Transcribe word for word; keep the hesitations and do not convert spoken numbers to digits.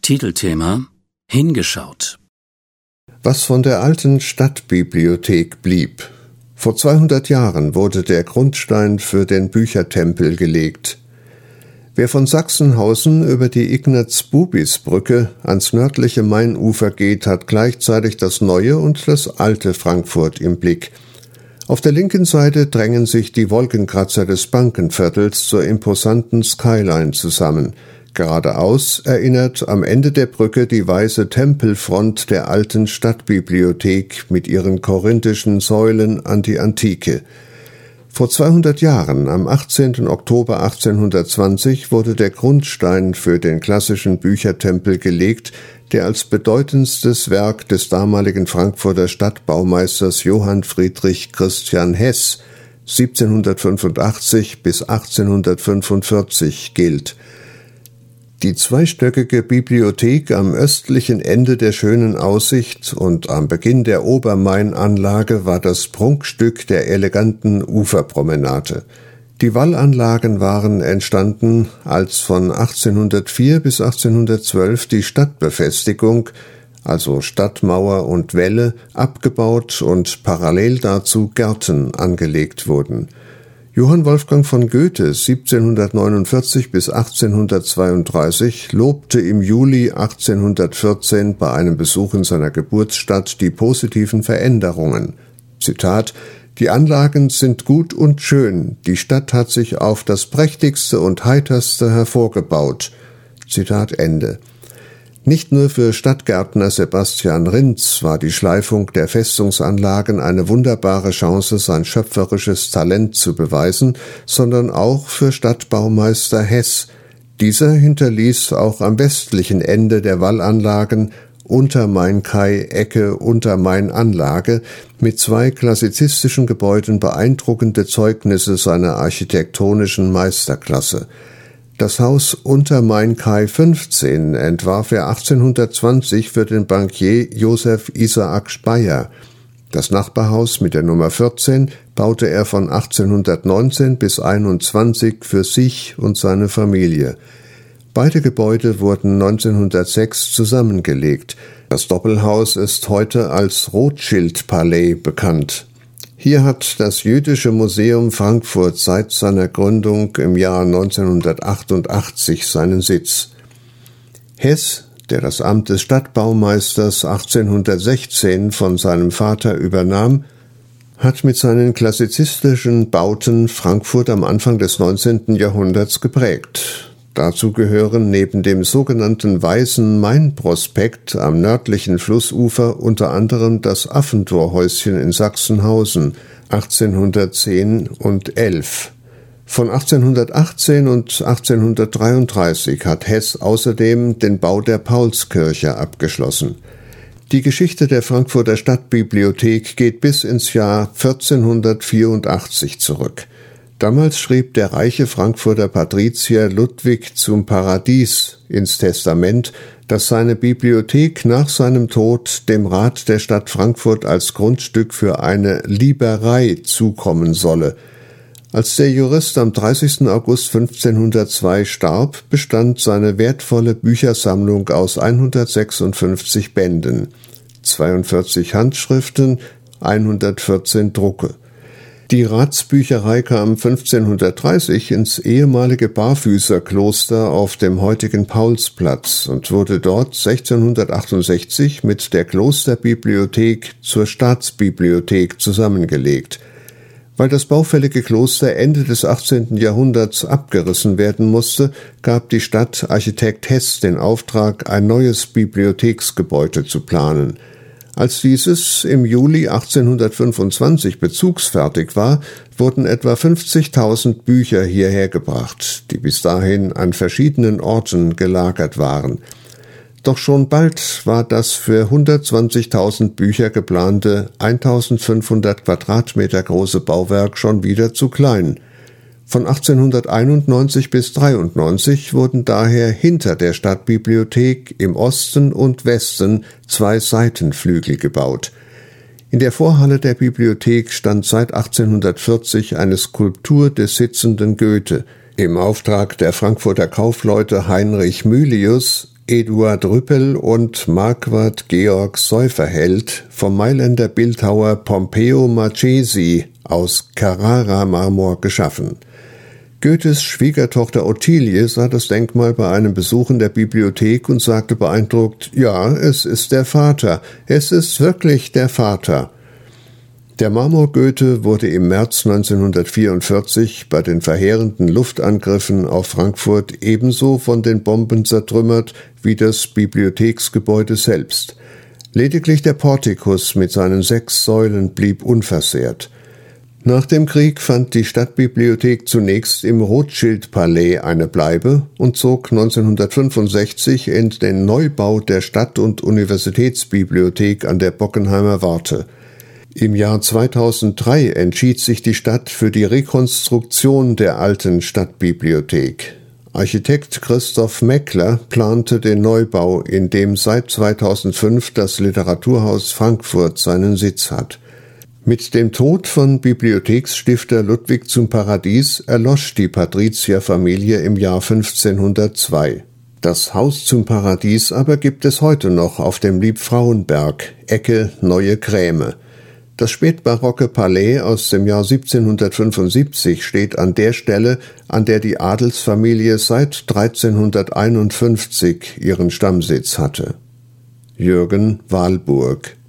Titelthema: Hingeschaut. Was von der alten Stadtbibliothek blieb. Vor zweihundert Jahren wurde der Grundstein für den Büchertempel gelegt. Wer von Sachsenhausen über die Ignaz-Bubis-Brücke ans nördliche Mainufer geht, hat gleichzeitig das neue und das alte Frankfurt im Blick. Auf der linken Seite drängen sich die Wolkenkratzer des Bankenviertels zur imposanten Skyline zusammen. Geradeaus erinnert am Ende der Brücke die weiße Tempelfront der alten Stadtbibliothek mit ihren korinthischen Säulen an die Antike. Vor zweihundert Jahren, am achtzehnten Oktober achtzehnhundertzwanzig, wurde der Grundstein für den klassischen Büchertempel gelegt, der als bedeutendstes Werk des damaligen Frankfurter Stadtbaumeisters Johann Friedrich Christian Hess siebzehnhundertfünfundachtzig bis achtzehnhundertfünfundvierzig gilt. Die zweistöckige Bibliothek am östlichen Ende der schönen Aussicht und am Beginn der Obermainanlage war das Prunkstück der eleganten Uferpromenade. Die Wallanlagen waren entstanden, als von achtzehnhundertvier bis achtzehnhundertzwölf die Stadtbefestigung, also Stadtmauer und Wälle, abgebaut und parallel dazu Gärten angelegt wurden. Johann Wolfgang von Goethe siebzehnhundertneunundvierzig bis achtzehnhundertzweiunddreißig lobte im Juli achtzehnhundertvierzehn bei einem Besuch in seiner Geburtsstadt die positiven Veränderungen. Zitat: »Die Anlagen sind gut und schön, die Stadt hat sich auf das prächtigste und heiterste hervorgebaut.« Zitat Ende. Nicht nur für Stadtgärtner Sebastian Rinz war die Schleifung der Festungsanlagen eine wunderbare Chance, sein schöpferisches Talent zu beweisen, sondern auch für Stadtbaumeister Hess. Dieser hinterließ auch am westlichen Ende der Wallanlagen Untermainkai Ecke Untermainanlage mit zwei klassizistischen Gebäuden beeindruckende Zeugnisse seiner architektonischen Meisterklasse. Das Haus Untermainkai fünfzehn entwarf er achtzehnhundertzwanzig für den Bankier Joseph Isaac Speyer. Das Nachbarhaus mit der Nummer vierzehn baute er von achtzehnhundertneunzehn bis einundzwanzig für sich und seine Familie. Beide Gebäude wurden neunzehnhundertsechs zusammengelegt. Das Doppelhaus ist heute als Rothschild-Palais bekannt. Hier hat das Jüdische Museum Frankfurt seit seiner Gründung im Jahr neunzehnhundertachtundachtzig seinen Sitz. Hess, der das Amt des Stadtbaumeisters achtzehnhundertsechzehn von seinem Vater übernahm, hat mit seinen klassizistischen Bauten Frankfurt am Anfang des neunzehnten Jahrhunderts geprägt. Dazu gehören neben dem sogenannten Weißen Main-Prospekt am nördlichen Flussufer unter anderem das Affentorhäuschen in Sachsenhausen achtzehnhundertzehn und elf. Von achtzehnhundertachtzehn und achtzehnhundertdreiunddreißig hat Hess außerdem den Bau der Paulskirche abgeschlossen. Die Geschichte der Frankfurter Stadtbibliothek geht bis ins Jahr vierzehnhundertvierundachtzig zurück. Damals schrieb der reiche Frankfurter Patrizier Ludwig zum Paradies ins Testament, dass seine Bibliothek nach seinem Tod dem Rat der Stadt Frankfurt als Grundstück für eine Liberei zukommen solle. Als der Jurist am dreißigsten August fünfzehnhundertzwei starb, bestand seine wertvolle Büchersammlung aus hundertsechsundfünfzig Bänden, zweiundvierzig Handschriften, hundertvierzehn Drucke. Die Ratsbücherei kam fünfzehnhundertdreißig ins ehemalige Barfüßerkloster auf dem heutigen Paulsplatz und wurde dort sechzehnhundertachtundsechzig mit der Klosterbibliothek zur Staatsbibliothek zusammengelegt. Weil das baufällige Kloster Ende des achtzehnten Jahrhunderts abgerissen werden musste, gab die Stadt Architekt Hess den Auftrag, ein neues Bibliotheksgebäude zu planen. Als dieses im Juli achtzehnhundertfünfundzwanzig bezugsfertig war, wurden etwa fünfzigtausend Bücher hierher gebracht, die bis dahin an verschiedenen Orten gelagert waren. Doch schon bald war das für hundertzwanzigtausend Bücher geplante eintausendfünfhundert Quadratmeter große Bauwerk schon wieder zu klein. Von achtzehnhunderteinundneunzig bis dreiundneunzig wurden daher hinter der Stadtbibliothek im Osten und Westen zwei Seitenflügel gebaut. In der Vorhalle der Bibliothek stand seit achtzehnhundertvierzig eine Skulptur des sitzenden Goethe. Im Auftrag der Frankfurter Kaufleute Heinrich Mylius Eduard Rüppel und Marquard Georg Seuferheld vom Mailänder Bildhauer Pompeo Marchesi aus Carrara-Marmor geschaffen. Goethes Schwiegertochter Ottilie sah das Denkmal bei einem Besuch in der Bibliothek und sagte beeindruckt: »Ja, es ist der Vater, es ist wirklich der Vater.« Der Marmor-Goethe wurde im März neunzehnhundertvierundvierzig bei den verheerenden Luftangriffen auf Frankfurt ebenso von den Bomben zertrümmert wie das Bibliotheksgebäude selbst. Lediglich der Portikus mit seinen sechs Säulen blieb unversehrt. Nach dem Krieg fand die Stadtbibliothek zunächst im Rothschild-Palais eine Bleibe und zog neunzehnhundertfünfundsechzig in den Neubau der Stadt- und Universitätsbibliothek an der Bockenheimer Warte. Im Jahr zweitausenddrei entschied sich die Stadt für die Rekonstruktion der alten Stadtbibliothek. Architekt Christoph Meckler plante den Neubau, in dem seit zweitausendfünf das Literaturhaus Frankfurt seinen Sitz hat. Mit dem Tod von Bibliotheksstifter Ludwig zum Paradies erlosch die Patrizierfamilie im Jahr fünfzehnhundertzwei. Das Haus zum Paradies aber gibt es heute noch auf dem Liebfrauenberg, Ecke Neue Kräme. Das spätbarocke Palais aus dem Jahr siebzehnhundertfünfundsiebzig steht an der Stelle, an der die Adelsfamilie seit dreizehnhunderteinundfünfzig ihren Stammsitz hatte. Jürgen Wahlburg.